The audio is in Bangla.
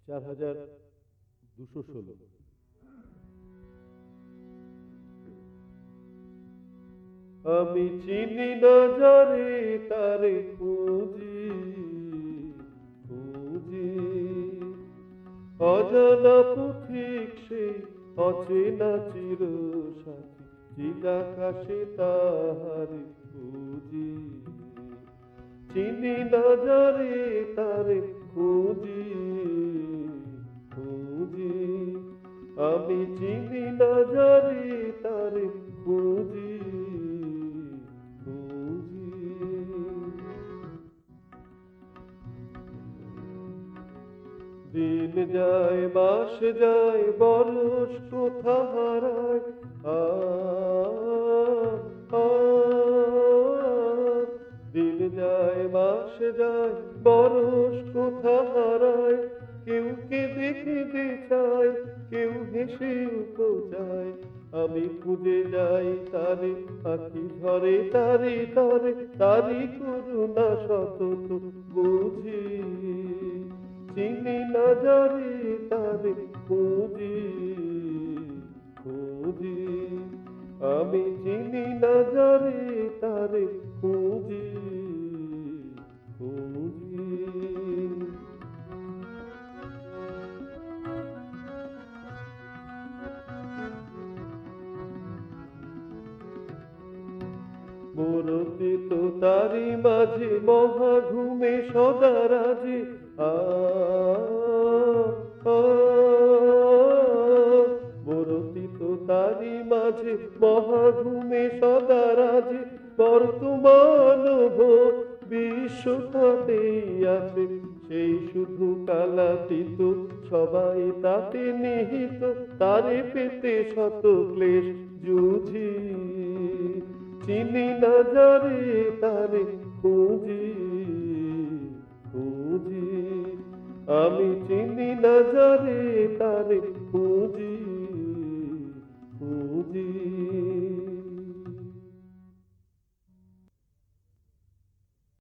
4216। আমি চিনি না যারে তারে খুঁজি খুঁজি, অজানা পথিক সেই অচেনা চির সাথী, চিরাকাশে তাহারে খুঁজি। চিনি না যারে তারে খুঁজি খুঁজি, আমি চিনি না যারে তারে খুঁজি খুঁজি। দিন যায় মাস যায় বরস কোথা হারায়, দিন যায় মাস যায় বরস কোথা হারায়, কেউ কেঁদে কেঁদে চায়, কেউ হেসে উপজায়। আমি খুঁজে যাই তারে, আঁখি ঝরে তারে তারে, তারি করুণা সতত বুঝি। চিনি না যারে তারে খুঁজি খুঁজি, আমি চিনি না যারে তারে খুঁজি খুঁজি। মুরতিত তারি মাঝে মহাঘুমে সদা রাজে, মুরতিত তারি মাঝে মহাঘুমে সদা রাজে, বর্তমান বিশ্বতাতেই আছে, সেই শুধু কালাতীত, সবাই তাতে নিহিত, তারে পেতে শত ক্লেশ জুঝি। চিনি না যারে তারে